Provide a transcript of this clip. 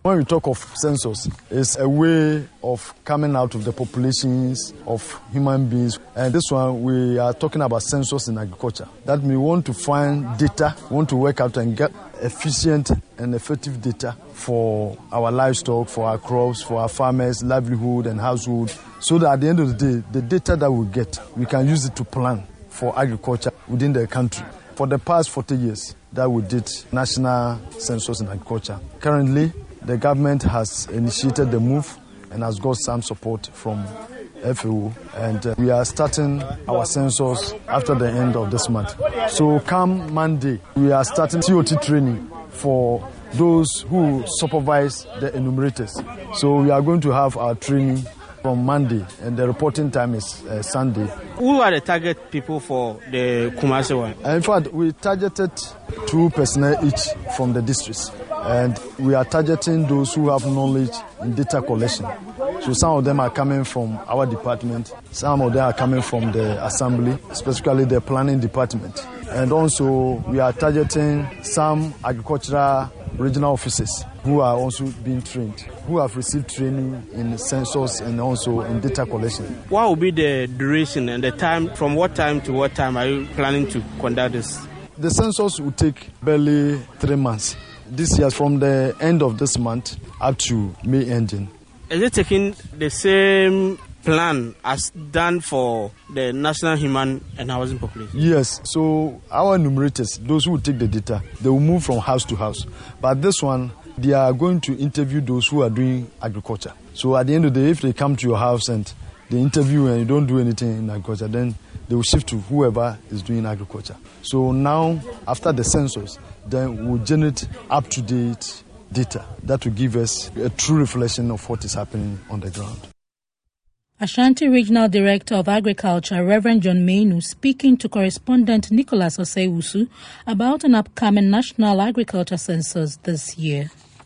When we talk of census, it's a way of coming out of the populations of human beings. And this one, we are talking about census in agriculture. That means we want to find data, we want to work out and get efficient and effective data for our livestock, for our crops, for our farmers, livelihood and household. So that at the end of the day, the data that we get, we can use it to plan for agriculture within the country. For the past 40 years that we did national census in agriculture. Currently, the government has initiated the move and has got some support from FAO, and we are starting our census after the end of this month. So come Monday, we are starting COT training for those who supervise the enumerators. So we are going to have our training from Monday, and the reporting time is Sunday. Who are the target people for the Kumasi one? In fact, we targeted 2 personnel each from the districts, and we are targeting those who have knowledge in data collection. So some of them are coming from our department, some of them are coming from the assembly, specifically the planning department. And also we are targeting some agricultural regional officers who are also being trained, who have received training in census and also in data collection. What will be the duration and the time? From what time to what time are you planning to conduct this? The census will take barely 3 months. This year, from the end of this month up to May ending. Is it taking the same plan as done for the National Human and Housing Population? Yes, so our enumerators, those who take the data, they will move from house to house. But this one, they are going to interview those who are doing agriculture. So at the end of the day, if they come to your house and they interview and you don't do anything in agriculture, then they will shift to whoever is doing agriculture. So now, after the census, then we'll generate up-to-date data that will give us a true reflection of what is happening on the ground. Ashanti Regional Director of Agriculture, Reverend John Mainu, speaking to correspondent Nicholas Osei-Wusu about an upcoming national agriculture census this year.